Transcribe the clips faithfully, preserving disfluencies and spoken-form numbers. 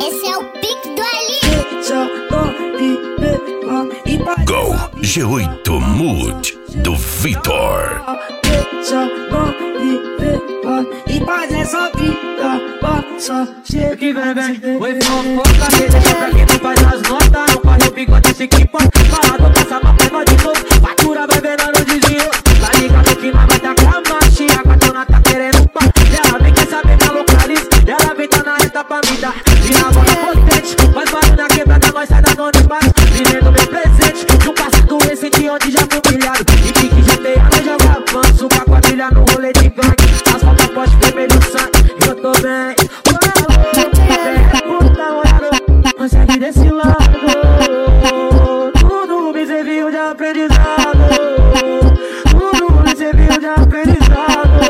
Esse é o pique do Ali. Go G oito Mood do Vitor. E faz essa vida, passa, chega que vem, vem. Oi, fofoca, que deixa pra quem não faz as notas. Não corre o bigode, esse que pode. Parado, passa mal, pega de novo. Fatura vai vendo no desvio. Tá ligado que nós vai tacar a marcha. A gatona tá querendo pá. Ela vem quer saber minha localiza. Ela vem tá na reta pra me dar. E na bola potente, faz barulho na quebrada, nós sai da zona embaixo. Vivendo meu presente, de um passado recente onde já fui humilhado. E pique G T A, nós joga avanço. Com a quadrilha no rolê de gangue. As fotos postes vermelho sangue, e eu tô bem. Consegue desse lado, tudo me serviu de aprendizado. Tudo me serviu de aprendizado.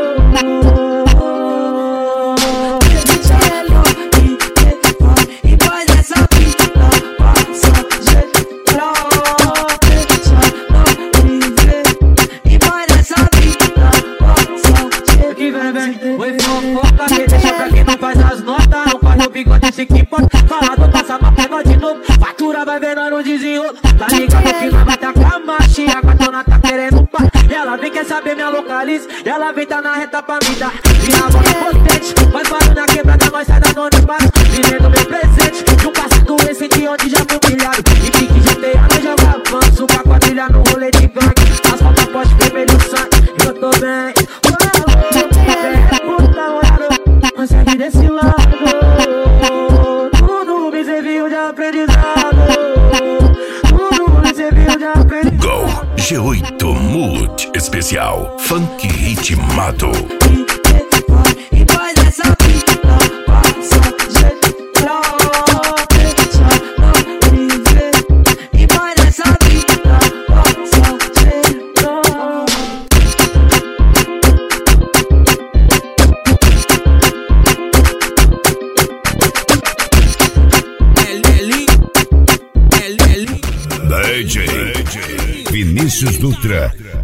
E faz essa vida, passa, jeito, e faz essa vida, passa, jeito. Que vem, vem, oi, fofoca, que deixa pra quem não faz as notas. Não corre o bigode, esse que pode. Falado, passa mal, pega de novo. Fatura vai vendo no desenrolo. Tá ligado que nós vai tacar a marcha. A gatona tá querendo pá. Ela vem quer saber minha localiza. Ela vem tá na reta pra me dar. E na bola potente, faz barulho na quebrada, nós sai da zona embaixo. Vivendo meu presente, de um passado recente onde já fui humilhado. E pique G T A, nós joga avanço. Com a quadrilha no rolê de gangue. As fotos postes vermelho sangue, e eu tô bem. Consegue desse lado, tudo me serviu de aprendizado. Tudo me serviu de aprendizado. Go G oito Mood especial Funk Ritmado. E faz essa vida, passa, jeito, e faz essa vida, passa, jeito. D J Vinícius Dutra.